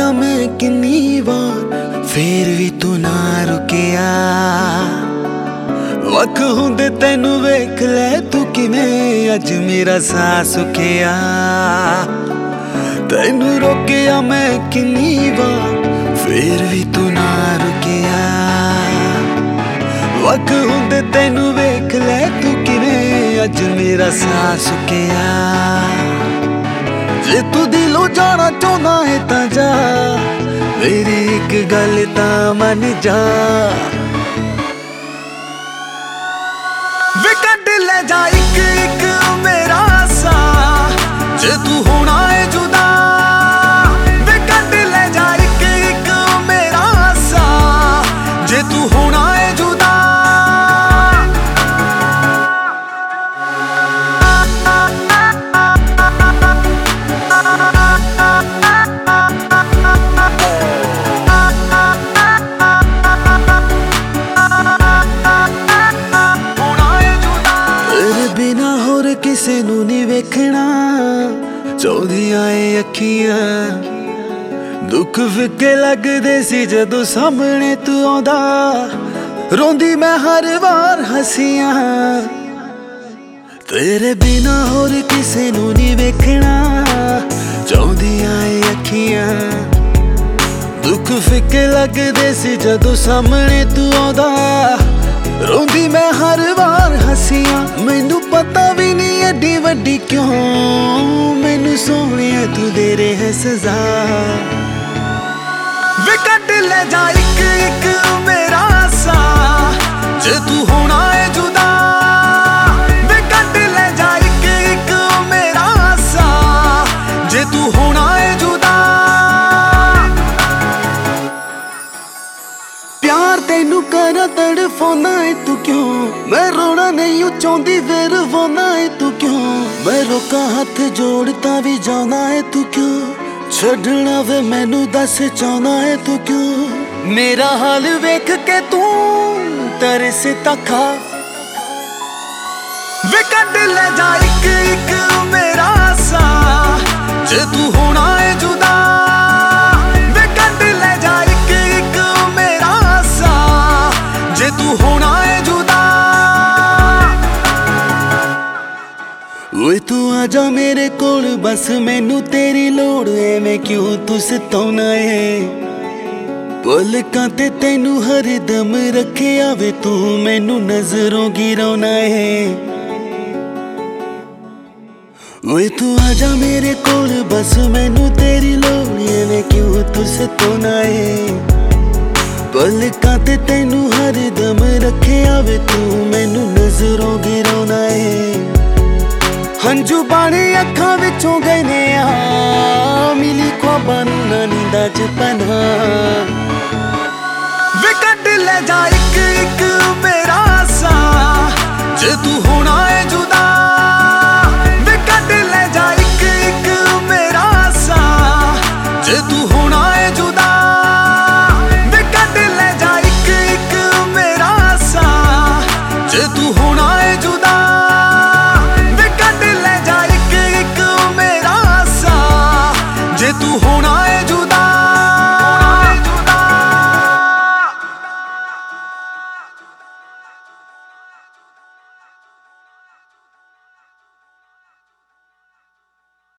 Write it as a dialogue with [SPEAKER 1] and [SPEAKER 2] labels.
[SPEAKER 1] रोकिया मैं किन्नी बार फिर भी तू ना रुकिया। वख हुंदे तैनू वेख लै तू किवें अज मेरा साह सुखिया। तैनू रोकिया मैं किन्नी बार फिर भी तू ना रुकिया। वख हुंदे तैनू वेख लै तू किवें अज मेरा साह सुखिया। जे तू दिलों जाना चाहना है तां जा, मेरी एक गल तां मन जा। वे कट ले जा एक एक मेरा सा, जे तू होना है जुदा। वे कट ले जा एक एक मेरा सा, जे तू होना है जुदा। किसे नू नहीं वेखना चाहदियां ए अखियां। दुख फिके लगदे सी जदों सामने तू आंदा, रोंदी मैं हर बार हसियां। तेरे बिना होर किसे नू नहीं वेखना चाहदियां ए अखियां। दुख फिके लगदे सी जदों सामने तू आंदा, रोंदी मैं हर बार हसियां। मैनू पता भी नहीं एडी वड्डी क्यों, मैनू सोहणिया तू दे रहे है सजा। वे कट ले जा एक एक मेरा सा, जे तू होना है जुदा। वे कट ले जा एक एक मेरा सा, जे तू होना है जुदा। प्यार तेनू करा तड़फाना है तू क्यों, मैं रोना नहीं चाहती फिर रोना है तू क्यों। मैं रोका हाथ जोड़ता भी जाना है तू क्यों, छड़ना वे मैनू दस चाहना है तू क्यों। मेरा हाल वेख के तू तरस तखा। वे कट ले जा एक एक मेरा सा, जे तू होना है जुदा। वे कट ले जा एक एक मेरा सा, जे तू होना है जुदा। ओए तू आजा मेरे कोल बस, मैनू तेरी लोड़ है। मैं क्यों तू सताउना है, पलकां ते तैनू हरदम रखिया वे तू मैनू नजरों गिराउना है। ओए तू आजा मेरे कोल बस, मैनू तेरी लोड़ है। मैं क्यों तू सताउना है, पलकां ते तैनू हरदम रखिया वे तू मैनू नजरों गिराउना है। हंजू पानी अखां विचों गए ने आ, मिली ख्वाबां नू ना नींदां च पनाह। वे कट ले जा एक एक मेरा सा, जे तू होना है जुदा। वे कट ले जा एक एक मेरा सा, जे तू